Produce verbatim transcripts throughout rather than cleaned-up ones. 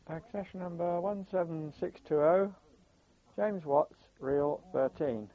Accession number one seven six two zero, James Watts, reel thirteen.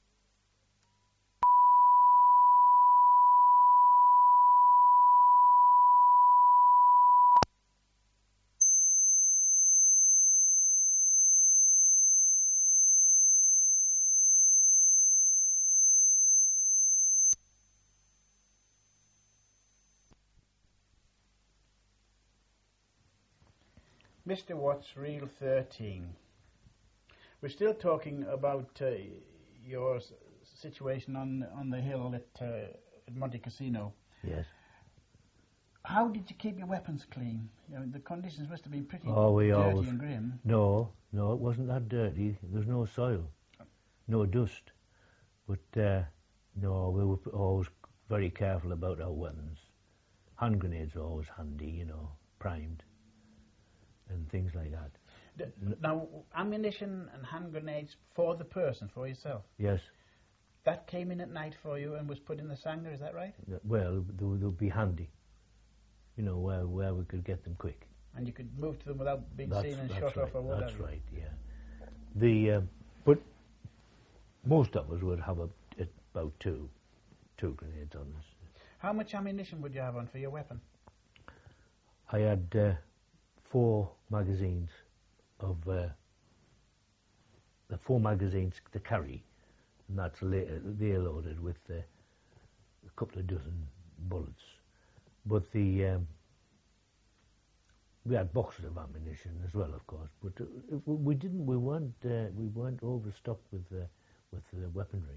Mister Watts, reel thirteen. We're still talking about uh, your s situation on on the hill at, uh, at Monte Cassino. Yes. How did you keep your weapons clean? You know, the conditions must have been pretty oh, we dirty always, and grim. No, no, it wasn't that dirty. There's no soil, no dust. But uh, no, we were always very careful about our weapons. Hand grenades are always handy, you know, primed. And things like that. D now, ammunition and hand grenades for the person, for yourself? Yes. That came in at night for you and was put in the Sanger, is that right? Well, they would be handy, you know, where, where we could get them quick. And you could move to them without being that's, seen and that's shot right, off or whatever? That's right, yeah. The, uh, but most of us would have a, about two, two grenades on us. How much ammunition would you have on for your weapon? I had uh, four magazines of uh, the four magazines to carry, and that's later, they're loaded with uh, a couple of dozen bullets. But the um, we had boxes of ammunition as well, of course. But uh, we didn't. We weren't. Uh, we weren't overstocked with uh, with the weaponry.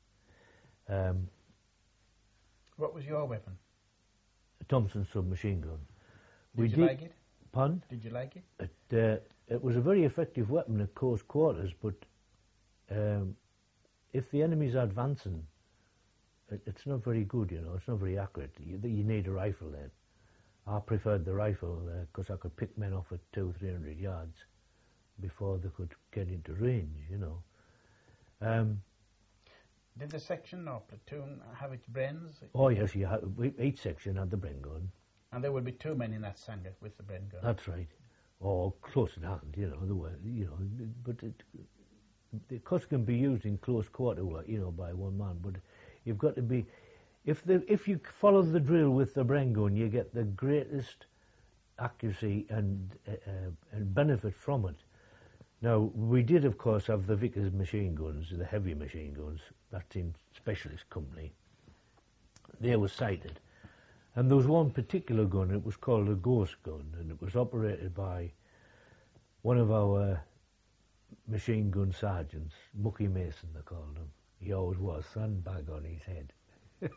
Um, what was your weapon? A Thompson submachine gun. Did we you did, like it? Pardon? Did you like it? It, uh, it was a very effective weapon at close quarters, but um, if the enemy's advancing, it, it's not very good, you know, it's not very accurate. You, you need a rifle then. I preferred the rifle because uh, I could pick men off at two, three hundred yards before they could get into range, you know. Um, Did the section or platoon have its Brens? Oh yes, you had, each section had the Bren gun. And there would be two men in that Sanger with the Bren gun. That's right. Or close at hand, you know, the way, you know, but it, the cuts can be used in close quarter work, you know, by one man, but you've got to be, if the if you follow the drill with the Bren gun, you get the greatest accuracy and uh, uh, and benefit from it. Now, we did, of course, have the Vickers machine guns, the heavy machine guns, that's in Specialist Company. They were sighted. And there was one particular gun, it was called a ghost gun, and it was operated by one of our machine gun sergeants, Mucky Mason they called him. He always was, sandbag on his head.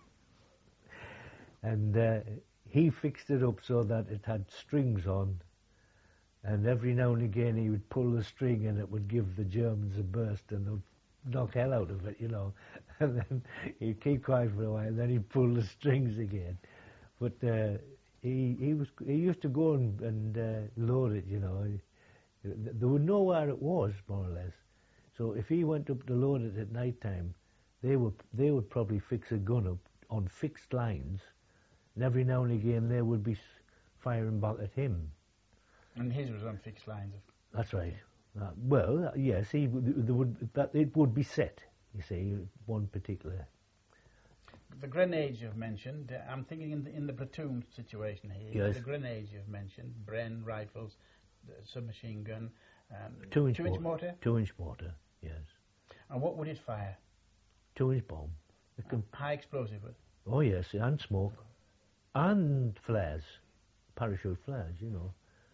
And uh, he fixed it up so that it had strings on, and every now and again he would pull the string and it would give the Germans a burst and they'd knock hell out of it, you know. And then he'd keep quiet for a while and then he'd pull the strings again. But uh, he he was he used to go and, and uh, load it, you know. They would know where it was, more or less. So if he went up to load it at night time, they would they would probably fix a gun up on fixed lines, and every now and again they would be firing back at him. And his was on fixed lines. That's right. Uh, well, uh, yes, he there would that it would be set. You see, one particular. The grenades you've mentioned, uh, I'm thinking in the, in the platoon situation here. Yes. The grenades you've mentioned, Bren rifles, the submachine gun, um, two-inch two inch mortar. Two-inch mortar, yes. And what would it fire? Two-inch bomb. It can High explosive. Oh yes, and smoke, and flares, parachute flares. You know.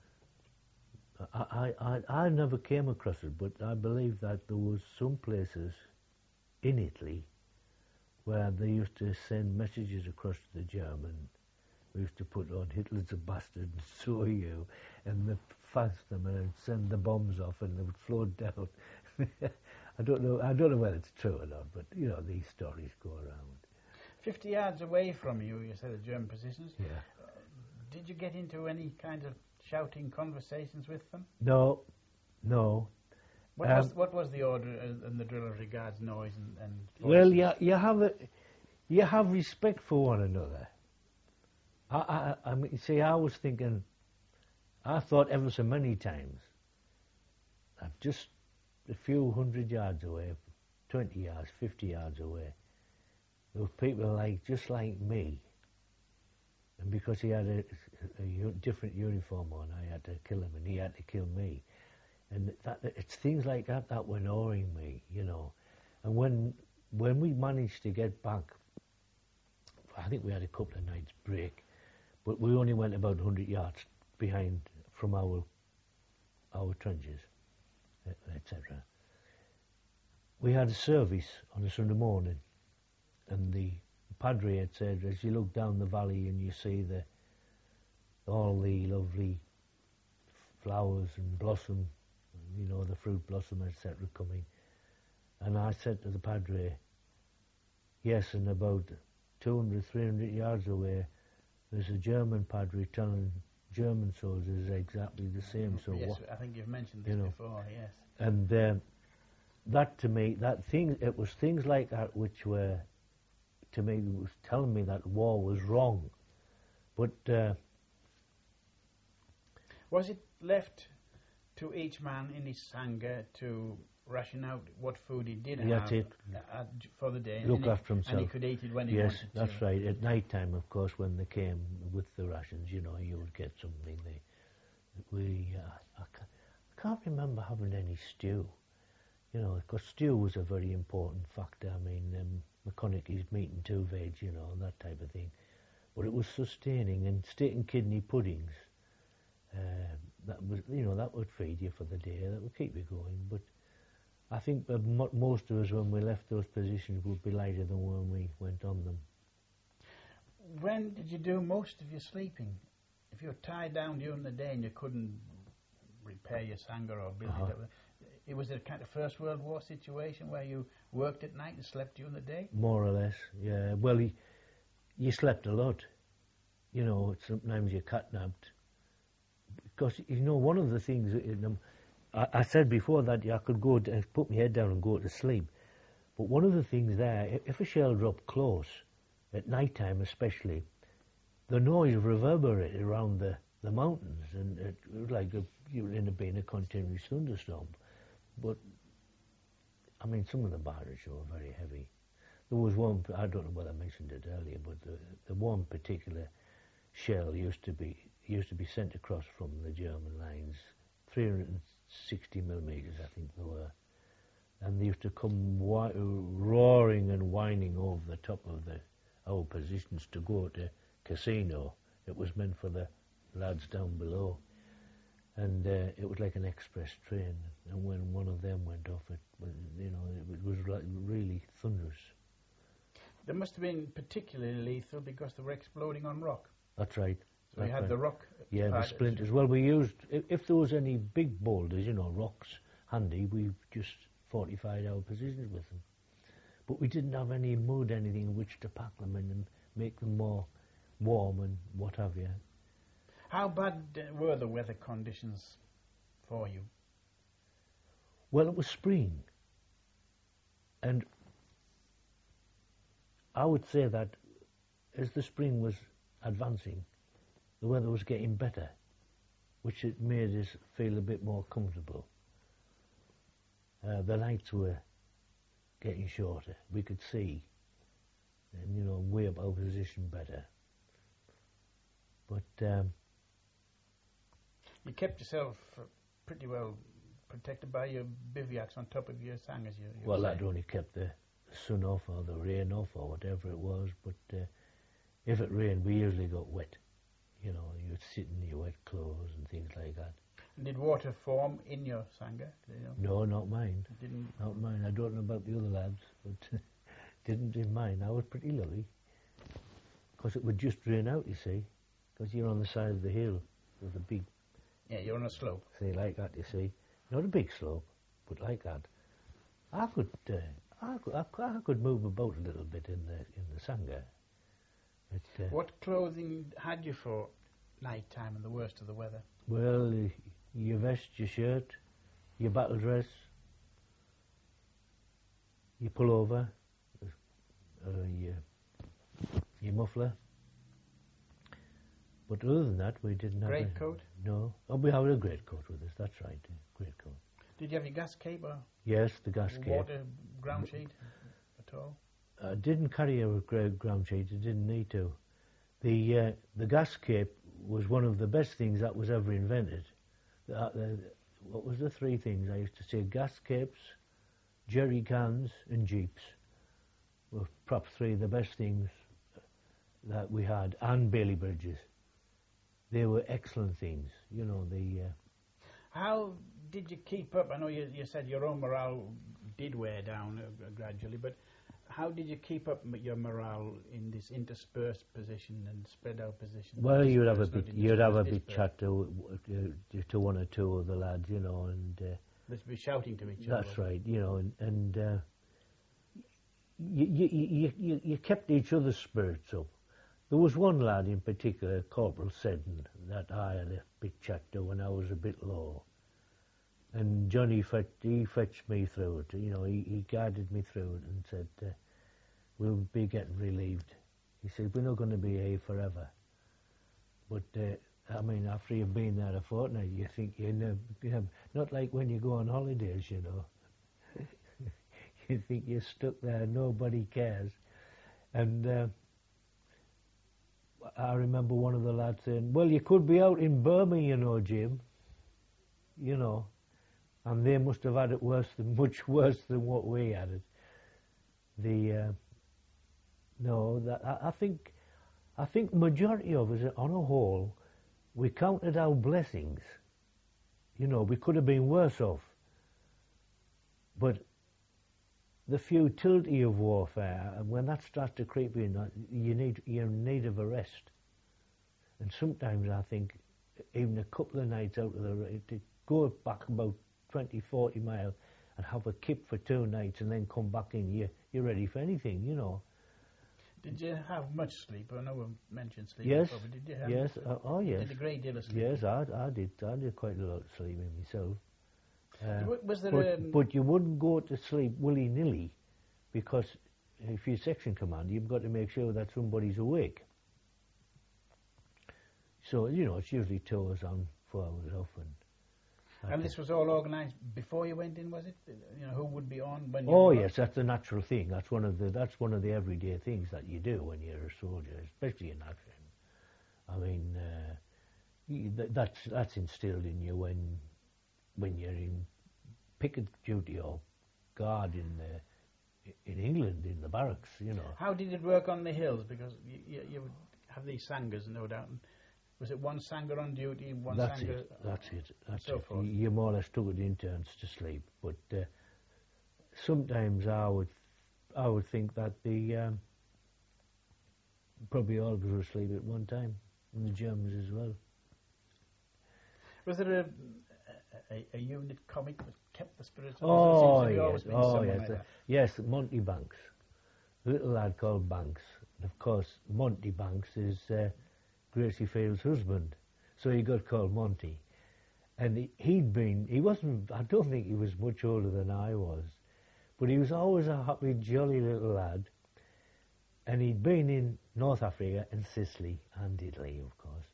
I I I, I never came across it, but I believe that there was some places in Italy where they used to send messages across to the German. We used to put on Hitler's a bastard, and so are you, and they'd fast them and they'd send the bombs off and they would float down. I don't know. I don't know whether it's true or not, but you know these stories go around. Fifty yards away from you, you said the German positions. Yeah. Uh, did you get into any kind of shouting conversations with them? No, no. What, um, was, what was the order and the drill as regards noise and, and well, you you have a, you have respect for one another. I I I mean, see, I was thinking, I thought ever so many times that just a few hundred yards away, twenty yards, fifty yards away, there were people like just like me. And because he had a, a, a different uniform on, I had to kill him, and he had to kill me. And that, it's things like that that were annoying me, you know. And when when we managed to get back, I think we had a couple of nights break, but we only went about one hundred yards behind from our our trenches, et cetera. We had a service on a Sunday morning, and the Padre had said, as you look down the valley and you see the all the lovely flowers and blossom, you know, the fruit blossom, et cetera, coming. And I said to the Padre, yes, and about two hundred, three hundred yards away, there's a German Padre telling German soldiers exactly the same. So yes, what, I think you've mentioned this you know, before, yes. And uh, that to me, that thing, it was things like that which were, to me, was telling me that war was wrong. But uh, was it left to each man in his sangha to ration out what food he did that's have it. uh, for the day? Look and he, after himself. And he could eat it when he yes, wanted that's to. right. At night time, of course, when they came with the rations, you know, you would get something. They, we, uh, I, can't, I can't remember having any stew. You know, because stew was a very important factor. I mean, um, McConaughey's meat and two veg, you know, and that type of thing. But it was sustaining, and steak and kidney puddings. Uh, that was, you know, that would feed you for the day. That would keep you going. But I think that mo most of us, when we left those positions, would be lighter than when we went on them. When did you do most of your sleeping? If you were tied down during the day and you couldn't repair your sangha or build Uh-huh. it up, it was a kind of First World War situation where you worked at night and slept during the day? More or less, yeah. Well, he, you slept a lot. You know, sometimes you're catnapped. Because, you know, one of the things, um, I, I said before that I could go to, put my head down and go to sleep. But one of the things there, if a shell dropped close, at night time especially, the noise reverberated around the, the mountains, and it was like a, you were in a, being a continuous thunderstorm. But, I mean, some of the barrages were very heavy. There was one, I don't know whether I mentioned it earlier, but the, the one particular shell used to be used to be sent across from the German lines, three hundred sixty millimeters, I think they were, and they used to come roaring and whining over the top of the our positions to go to Casino. It was meant for the lads down below. And uh, it was like an express train, and when one of them went off, it was, you know, it was like really thunderous. They must have been particularly lethal because they were exploding on rock. That's right. So you That's had right. the rock. Yeah, the splinters. Well, we used, if, if there was any big boulders, you know, rocks handy, we just fortified our positions with them. But we didn't have any mud, anything in which to pack them in and make them more warm and what have you. How bad uh, were the weather conditions for you? Well, it was spring, and I would say that as the spring was advancing, the weather was getting better, which it made us feel a bit more comfortable. Uh, the nights were getting shorter. We could see, and you know, weigh up our position better. But um, you kept yourself uh, pretty well protected by your bivouacs on top of your sangas. You, you well, that only kept the sun off or the rain off or whatever it was. But uh, if it rained, we usually got wet. You know, you'd sit in your wet clothes and things like that. And did water form in your sangha? You know? No, not mine. It didn't. Not mine. I don't know about the other lads, but didn't in mine. I was pretty lucky, because it would just drain out, you see, because you're on the side of the hill with a big... Yeah, you're on a slope. See, like that, you see. Not a big slope, but like that. I could, uh, I could, I, I could move about a little bit in the in the sangha. But, uh, What clothing had you for night time and the worst of the weather? well, uh, your vest, your shirt, your battle dress, your pullover, uh, your, your muffler, But other than that, we didn't have a... Greatcoat? No. Oh, we had a greatcoat with us, that's right, a greatcoat. Did you have your gas cape or Yes, the gas cape. water ground sheet at all? I didn't carry a gra- ground sheet, I didn't need to. The uh, the gas cape was one of the best things that was ever invented. The, uh, the, what was the three things? I used to say gas capes, jerry cans and jeeps were perhaps three of the best things that we had, and Bailey bridges. They were excellent things, you know, the... Uh, How did you keep up? I know you, you said your own morale did wear down uh, gradually, but how did you keep up m- your morale in this interspersed position and spread out position? well, you'd have a Dispersed, bit, not you'd have a interspersed, bit chat to, uh, to one or two of the lads, you know, and... Uh, Let's be shouting to each other. That's right, you know, and, and uh, you, you, you, you, you kept each other's spirits up. There was one lad in particular, Corporal Seddon, that I had a bit chat to when I was a bit low. And Johnny, fetch, he fetched me through it, you know, he, he guided me through it and said, uh, we'll be getting relieved. He said, we're not going to be here forever. But, uh, I mean, after you've been there a fortnight, you think, you know, you know, not like when you go on holidays, you know. You think you're stuck there, nobody cares. And uh, I remember one of the lads saying, well, you could be out in Burma, you know, Jim. You know. And they must have had it worse than, much worse than what we had it. The, uh, no, that, I, I think, I think majority of us, on a whole, we counted our blessings. You know, we could have been worse off. But the futility of warfare, and when that starts to creep in, you need, you're in need of a rest. And sometimes I think, even a couple of nights out of the, to go back about twenty, forty miles and have a kip for two nights and then come back in, you, you're ready for anything, you know. Did you have much sleep? I know we mentioned sleep Yes, before, but did you have yes, uh, oh yes. did a great deal of sleep? Yes, I, I did, I did quite a lot of sleeping myself. Uh, Was- Was there but, a... but you wouldn't go to sleep willy-nilly, because if you're section commander, you've got to make sure that somebody's awake. So, you know, it's usually two hours on, four hours off. And, And this was all organised before you went in, was it? You know, who would be on when you oh were- yes, that's a natural thing. That's one of the that's one of the everyday things that you do when you're a soldier, especially in action. I mean, uh, you- th- that's that's instilled in you when when you're in picket duty or guard in uh, in England in the barracks. You know. How did it work on the hills? Because you, you, you would have these sangers, no doubt. And was it one sanger on duty, one That's sanger? it. That's it. That's so it. forth. You, you more or less took it in turns to sleep, but uh, sometimes I would, I would think that the um, probably all of us were asleep at one time, and the Germans as well. Was there a, a, a unit comic that kept the spirits up? Oh There seems to be yes, always been oh someone yes, like uh, that. yes. Monty Banks, a little lad called Banks. And of course, Monty Banks is uh, Gracie Field's husband, so he got called Monty. And he, he'd been, he wasn't, I don't think he was much older than I was, but he was always a happy, jolly little lad. And he'd been in North Africa and Sicily and Italy, of course.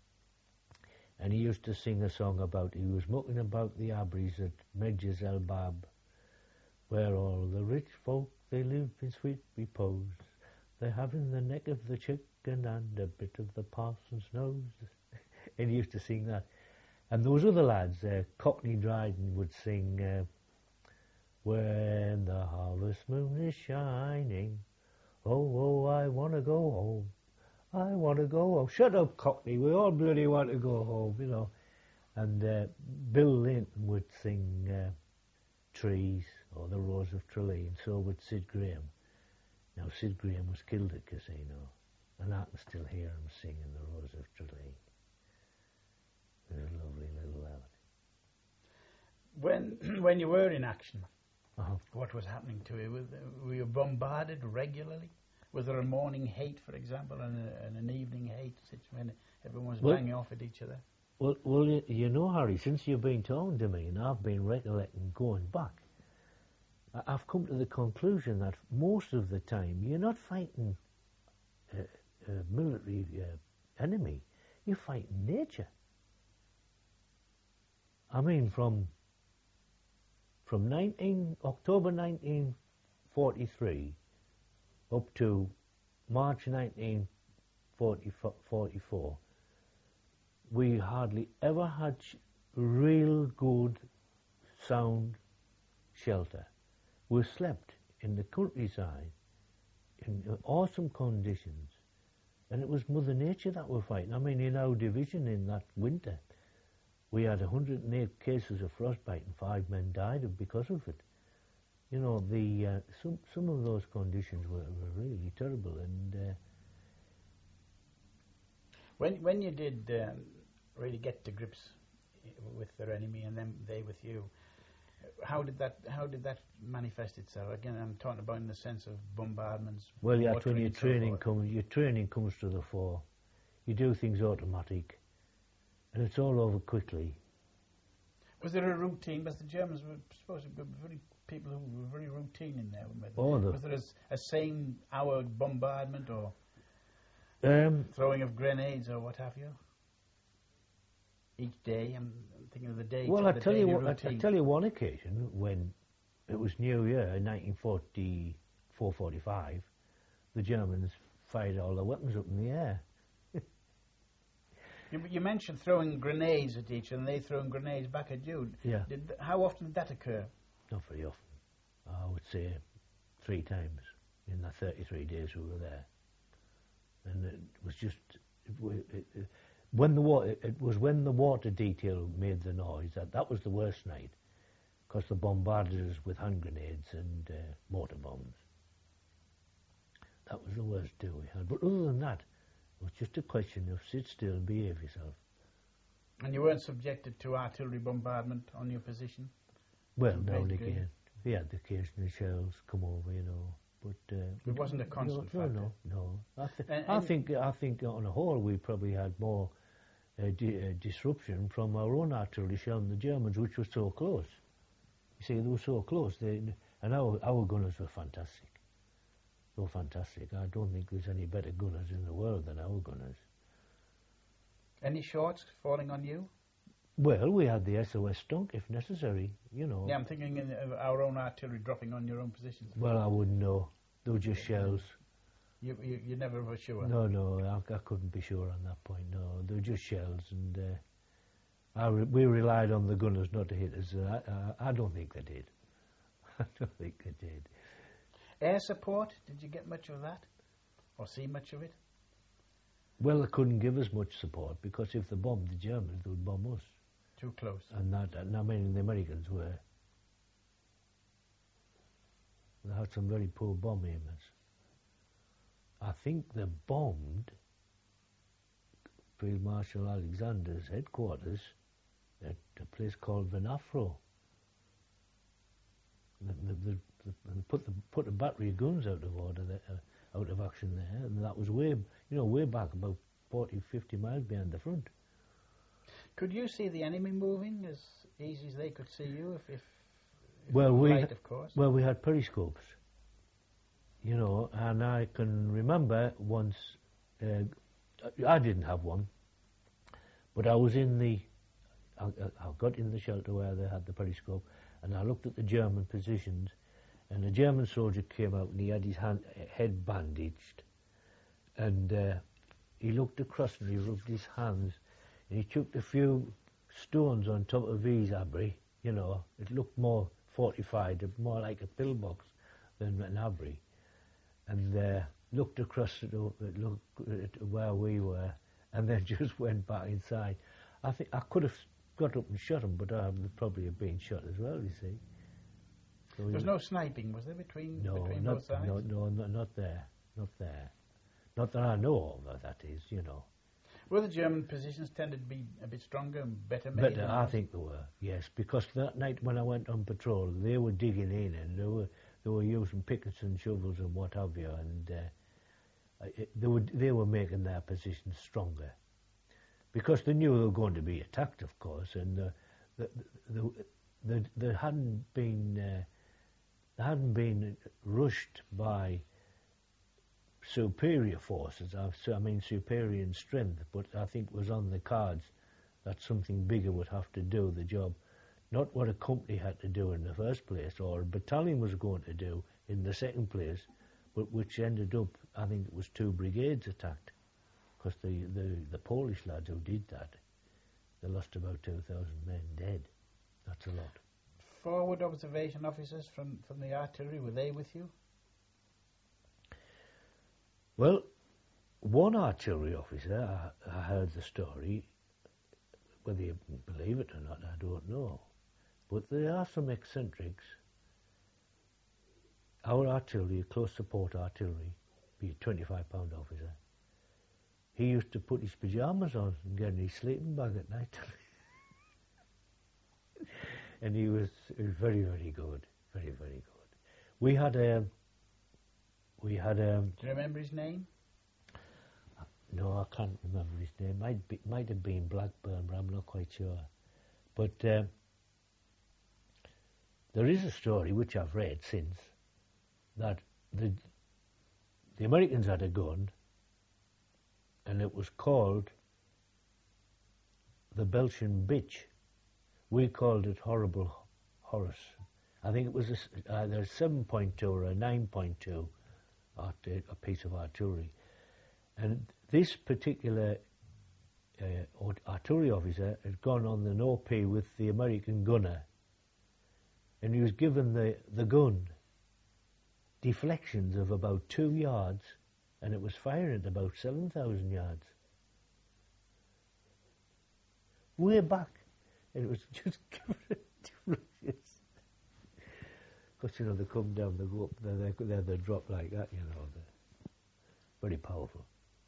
And he used to sing a song about, he was mucking about the Abris at Medjez El Bab, where all the rich folk, they live in sweet repose. They have in the neck of the chicken and a bit of the parson's nose. And he used to sing that. And those other lads, uh, Cockney Dryden would sing, uh, when the harvest moon is shining, oh, oh, I want to go home. I want to go home. Shut up, Cockney. We all bloody want to go home, you know. And uh, Bill Linton would sing uh, Trees or The Rose of Tralee, and so would Sid Graham. Now, Sid Graham was killed at Casino, and I can still hear him singing The Rose of Tralee. He was a lovely little lad. When when you were in action, Uh-huh. what was happening to you? Were, were you bombarded regularly? Was there a morning hate, for example, and, a, and an evening hate, such when everyone was Well- banging off at each other? Well, well, you, you know, Harry, since you've been talking to me, and I've been recollecting going back, I- I've come to the conclusion that most of the time you're not fighting a, a military uh, enemy. you're fighting nature. I mean, from from nineteen October nineteen forty-three up to March nineteen forty-four, we hardly ever had sh real good, sound shelter. We slept in the countryside in awesome conditions, and it was Mother Nature that we're fighting. I mean, in our division in that winter, we had one hundred and eight cases of frostbite, and five men died because of it. You know, the uh, some some of those conditions were, were really terrible. And uh, when when you did um, really get to grips with their enemy, and then they with you, how did that how did that manifest itself? Again, I'm talking about in the sense of bombardments. Well, yeah, when your and so training forth. comes, your training comes to the fore. You do things automatic, and it's all over quickly. Was there a routine? Was the Germans were supposed to be very people who were very routine in there? Oh, the Was there a, a same hour bombardment or um, throwing of grenades or what have you? Each day, I'm, I'm thinking of the day. well, the I tell you, daily what, I, I routine. tell you one occasion when it was New Year in nineteen forty-four forty-five, the Germans fired all their weapons up in the air. You, you mentioned throwing grenades at each, and they throwing grenades back at you. Yeah. Did th how often did that occur? Not very often. I would say three times in the thirty-three days we were there. And it was just, it, wa- it, it, when the water, it, it was when the water detail made the noise, that, that was the worst night, because they bombarded us with hand grenades and uh, mortar bombs. That was the worst day we had. But other than that, it was just a question of sit still and behave yourself. And you weren't subjected to artillery bombardment on your position? Well, To a now great and degree? again, we had the occasional shells come over, you know. But uh, It wasn't a constant no, factor. No, no, no. I, th And- I and- think I think on the whole we probably had more uh, di uh, disruption from our own artillery shell than the Germans, which was so close. You see, they were so close. They, and our our gunners were fantastic. They were fantastic. I don't think there's any better gunners in the world than our gunners. Any shots falling on you? Well, we had the S O S stunk if necessary, you know. Yeah, I'm thinking in, of our own artillery dropping on your own positions. Well, I wouldn't know. They were just shells. You, you, you never were sure. No, no, I, I couldn't be sure on that point. No, they were just shells, and uh, I re we relied on the gunners not to hit us. Uh, I, I don't think they did. I don't think they did. Air support, did you get much of that? Or see much of it? Well, they couldn't give us much support because if they bombed the Germans, they would bomb us. Too close. And that, and I mean, the Americans were. They had some very poor bomb aimers. I think they bombed Field Marshal Alexander's headquarters at a place called Venafro. They, they, they, they put the put a battery of guns out of order, there, uh, out of action there, and that was way, you know, way back about forty, fifty miles behind the front. Could you see the enemy moving as easy as they could see you, if, if, if Well, it was we light, of course? Well, we had periscopes, you know, and I can remember once, uh, I didn't have one, but I was in the, I, I got in the shelter where they had the periscope, and I looked at the German positions, and a German soldier came out and he had his hand, head bandaged, and uh, he looked across and he rubbed his hands, and he chucked a few stones on top of his abri, you know, it looked more fortified, more like a pillbox than an abri, and uh, looked across at, looked at where we were, and then just went back inside. I think I could have got up and shot him, but I would probably have been shot as well, you see. So There was no sniping, was there, between, no, between not, both sides? no, no, no, not there, not there. Not that I know of, that is, you know. Were the German positions tended to be a bit stronger and better made? Better, than I ours? think they were, yes, because that night when I went on patrol, they were digging in and they were they were using pickets and shovels and what have you, and uh, it, they were they were making their positions stronger, because they knew they were going to be attacked, of course, and uh, the, the, the, they hadn't been uh, they hadn't been rushed by superior forces. I so I mean superior in strength, but I think it was on the cards that something bigger would have to do the job. Not what a company had to do in the first place, or a battalion was going to do in the second place, but which ended up, I think it was two brigades attacked, because the, the, the Polish lads who did that, they lost about two thousand men dead. That's a lot. Forward observation officers from, from the artillery, were they with you? Well, one artillery officer, I, I heard the story, whether you believe it or not, I don't know. But there are some eccentrics. Our artillery, close support artillery, be a twenty-five pound officer, he used to put his pyjamas on and get in his sleeping bag at night. And he was, he was very, very good, very, very good. We had a, we had a... Do you remember his name? No, I can't remember his name. Might be, might have been Blackburn, but I'm not quite sure. But um, there is a story which I've read since that the the Americans had a gun, and it was called the Belgian Bitch. We called it Horrible Horace. I think it was a, either a seven point two or a nine point two, art, a piece of artillery, and this particular uh, artillery officer had gone on an O P with the American gunner, and he was given the, the gun deflections of about two yards, and it was firing at about seven thousand yards. Way back, and it was just giving it deflections. Because, you know, they come down, they go up, they, they, they drop like that, you know. They're very powerful.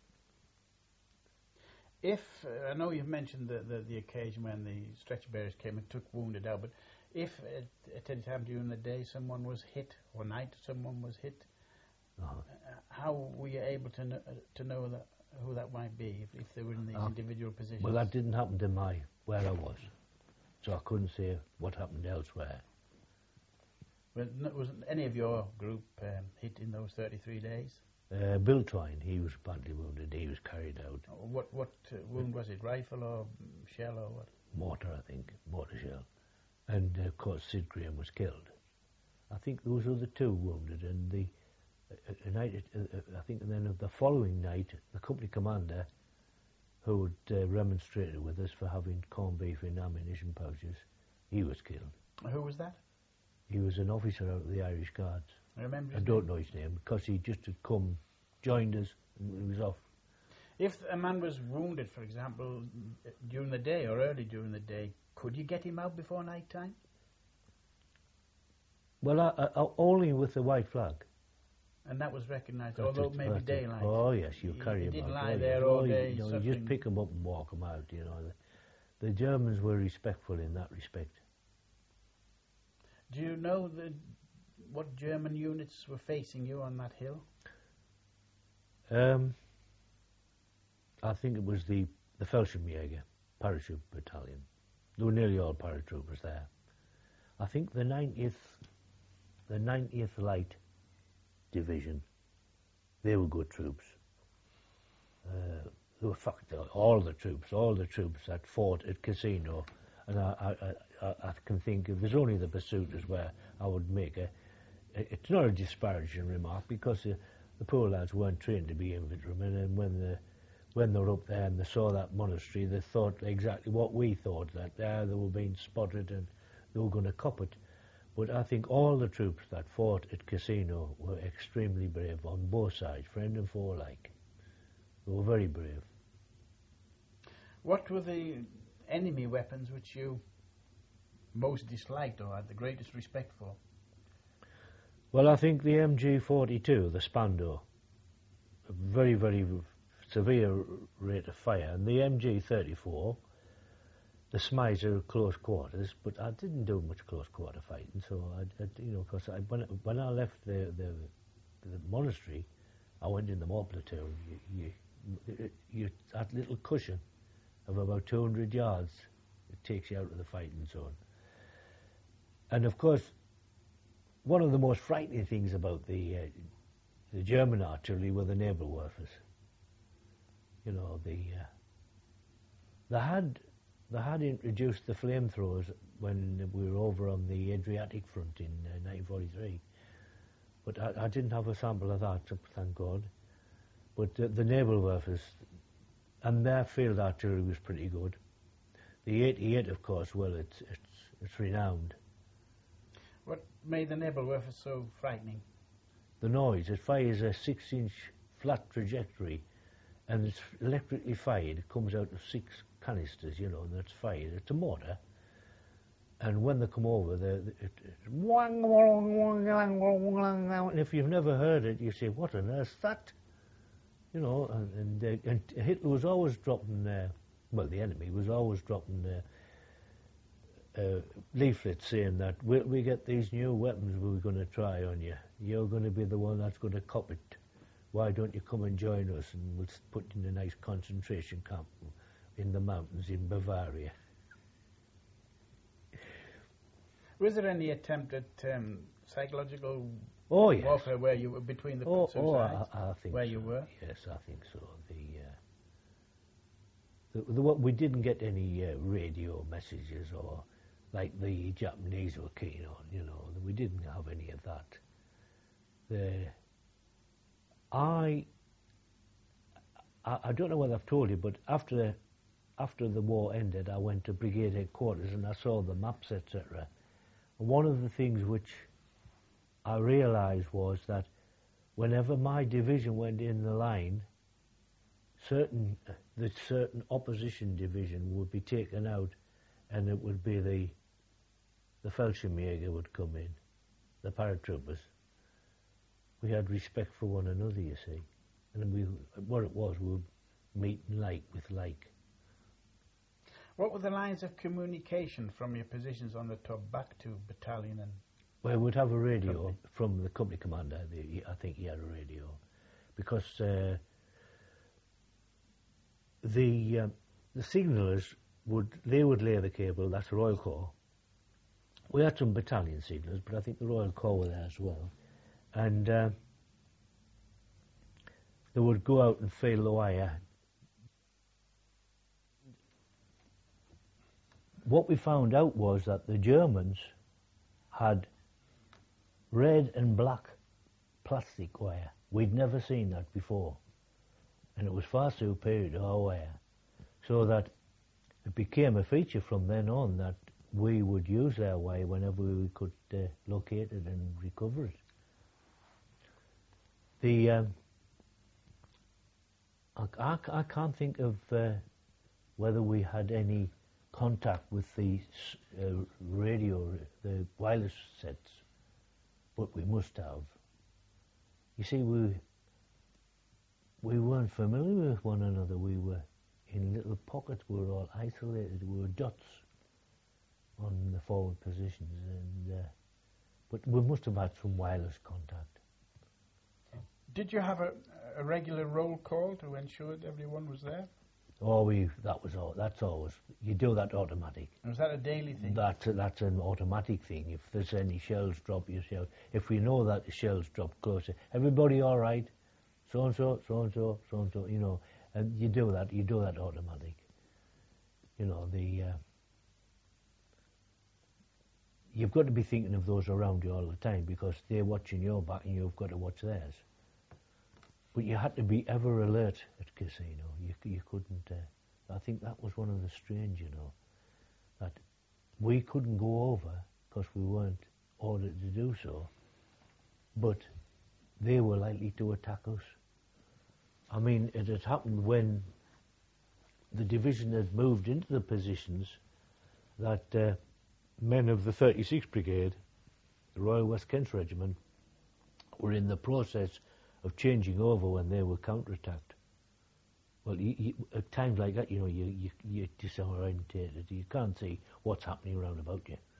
If, uh, I know you've mentioned the, the, the occasion when the stretcher bearers came and took wounded out, but if at, at any time during the day someone was hit, or night someone was hit, uh-huh. uh, how were you able to know, uh, to know that, who that might be, if, if they were in these uh, individual positions? Well, that didn't happen to my, where I was, so I couldn't say what happened elsewhere. Well, no, wasn't any of your group um, hit in those thirty-three days? Uh, Bill Twine, he was badly wounded. He was carried out. What what uh, wound was it? Rifle or shell or what? Mortar, I think, mortar shell. And uh, of course, Sid Graham was killed. I think those were the two wounded. And the uh, uh, night, uh, uh, I think, and then the following night, the company commander, who had uh, remonstrated with us for having corned beef in ammunition pouches, he was killed. Who was that? He was an officer out of the Irish Guards. I remember. I don't know his name, because he just had come, joined us, and he was off. If a man was wounded, for example, during the day or early during the day, could you get him out before night time? Well, I, I, only with the white flag. And that was recognised, although maybe that's daylight. Oh yes, you he, carry he him didn't out. lie oh, there yes. all oh, day. You, know, you just pick him up and walk him out. You know, the, the Germans were respectful in that respect. Do you know the, what German units were facing you on that hill? Um, I think it was the the Fallschirmjäger parachute battalion. There were nearly all paratroopers there. I think the ninetieth, the ninetieth Light Division, they were good troops. Uh, they were fucked, all the troops, all the troops that fought at Casino. And I, I, I, I can think of, there's only the pursuiters where I would make a, it's not a disparaging remark, because the, the poor lads weren't trained to be infantrymen, and when the when they were up there and they saw that monastery, they thought exactly what we thought, that there they were being spotted and they were going to cop it. But I think all the troops that fought at Casino were extremely brave on both sides, friend and foe alike. They were very brave. What were the enemy weapons which you most disliked or had the greatest respect for? Well, I think the M G forty-two, the Spandau, a very, very severe rate of fire, and the M G thirty-four, the Smiser close quarters, but I didn't do much close quarter fighting, so I, I you know, because I, when, when I left the, the the monastery, I went in the Moor platoon. You, you, you that little cushion of about two hundred yards, it takes you out of the fighting zone. And of course, one of the most frightening things about the uh, the German artillery were the Nebelwerfers. You know, the uh, they had they had introduced the flamethrowers when we were over on the Adriatic front in uh, nineteen forty-three, but I, I didn't have a sample of that, thank God. But uh, the Nebelwerfers and their field artillery was pretty good. The eighty-eight, of course, well, it's it's it's renowned. What made the Nebelwerfer so frightening? The noise. It fires a six-inch flat trajectory, and it's electrically fired. It comes out of six canisters, you know, and that's fired. It's a mortar, and when they come over, they it, it, and if you've never heard it, you say, "What on earth's that?" You know, and and, uh, and Hitler was always dropping. Uh, well, the enemy was always dropping. Uh, Uh, leaflets saying that we, we get these new weapons we're going to try on you. You're going to be the one that's going to cop it. Why don't you come and join us, and we'll put you in a nice concentration camp in the mountains in Bavaria. Was there any attempt at um, psychological oh, yes. warfare where you were between the oh, two oh, sides? I, I think where so. you were? Yes, I think so. The, uh, the, the we didn't get any uh, radio messages or like the Japanese were keen on, you know. We didn't have any of that. The, I, I, I don't know whether I've told you, but after, after the war ended, I went to brigade headquarters and I saw the maps, et cetera. And one of the things which I realised was that whenever my division went in the line, certain the certain opposition division would be taken out, and it would be the the Fallschirmjäger would come in, the paratroopers. We had respect for one another, you see, and we what it was, we would meet like with like. What were the lines of communication from your positions on the top back to battalion and? Well, we'd have a radio company? From the company commander. The, I think he had a radio, because uh, the uh, the signallers would they would lay the cable. That's Royal Corps. We had some battalion signallers, but I think the Royal Corps were there as well, and uh, they would go out and feel the wire. What we found out was that the Germans had red and black plastic wire. We'd never seen that before, and it was far superior to our wire, so that it became a feature from then on that we would use their wire whenever we could uh, locate it and recover it. The um, I, I, I can't think of uh, whether we had any contact with the uh, radio, the wireless sets, but we must have. You see, we we weren't familiar with one another. We were in little pockets. We were all isolated. We were dots on the forward positions, and uh, but we must have had some wireless contact. Did you have a, a regular roll call to ensure that everyone was there? Oh, we that was all. That's always you do that automatic. Was that a daily thing? That's a, that's an automatic thing. If there's any shells drop, you shout. If we know that the shells drop closer, everybody all right? So and so, so and so, so and so. You know, and you do that. You do that automatic. You know the. Uh, you've got to be thinking of those around you all the time, because they're watching your back and you've got to watch theirs. But you had to be ever alert at Casino. You, you couldn't. Uh, I think that was one of the strange, you know, that we couldn't go over because we weren't ordered to do so. But they were likely to attack us. I mean, it had happened when the division had moved into the positions that uh, men of the thirty-sixth Brigade, the Royal West Kent Regiment, were in the process of changing over when they were counterattacked. Well, you, you, at times like that, you know, you, you, you're disorientated. You can't see what's happening around about you.